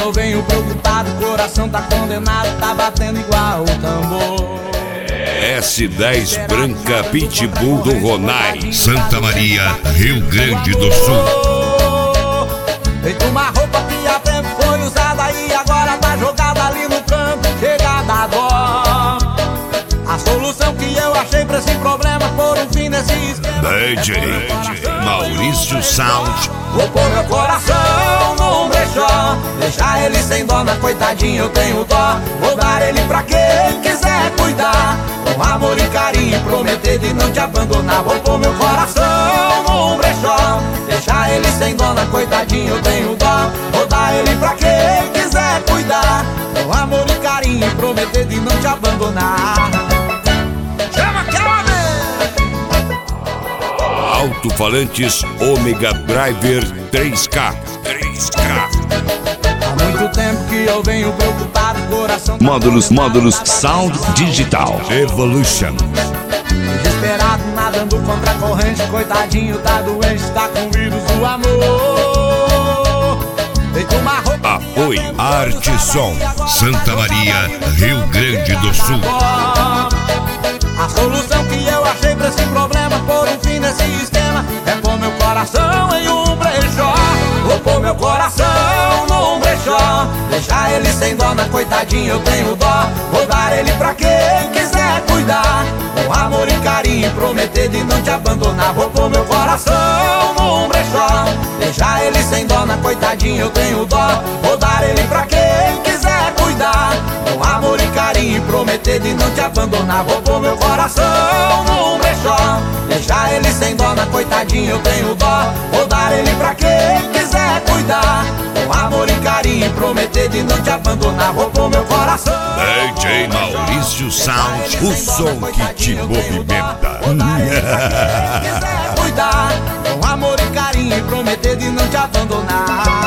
eu venho preocupado, coração tá condenado, tá batendo igual o tambor. S10 Branca Pitbull do Ronai, Santa Maria, Rio Grande do Sul. Feito uma roupa que há tempo foi usada e agora tá jogada ali no canto, chega da dó. A solução que eu achei pra esse problema, por um fim nesse esquema, DJ Maurício Sound. vou pôr meu coração num brechó, deixar ele sem dona, coitadinho, eu tenho dó. Vou dar ele pra quem quiser cuidar, com amor e carinho, prometer de não te abandonar. Vou pôr meu coração num brechó, deixar ele sem dona, coitadinho, eu tenho dó. Vou dar ele pra quem quiser cuidar, com amor e carinho, prometer de não te abandonar. Chama aquela Alto-falantes Ômega Driver 3K. Há muito tempo que eu venho preocupado, coração Módulos Sound Digital Evolution. desesperado, nadando contra a corrente, coitadinho, tá doente, tá com vírus do amor. Feito uma roupa. Apoio Arte Som, Santa Maria, Rio Grande do Sul. A solução que eu achei pra esse problema, por um fim nesse esquema, é pôr meu coração em um brechó. Vou pôr meu coração num brechó, deixar ele sem dona, coitadinho, eu tenho dó. Vou dar ele pra quem quiser cuidar, com amor e carinho, prometer de não te abandonar. Vou pôr meu coração num brechó, deixar ele sem dona, coitadinho, eu tenho dó. Vou dar ele pra quem quiser cuidar, com amor e carinho, prometer de não te abandonar. Vou pôr meu coração num brechó, deixar ele sem dona, coitadinho, eu tenho dó. Vou dar ele pra quem quiser cuidar, com amor e carinho, prometer de não te abandonar. Vou pôr meu coração DJ Maurício Sound, o som que te movimenta. Vou dar ele pra quem quiser cuidar, com amor e carinho, prometer de não te abandonar.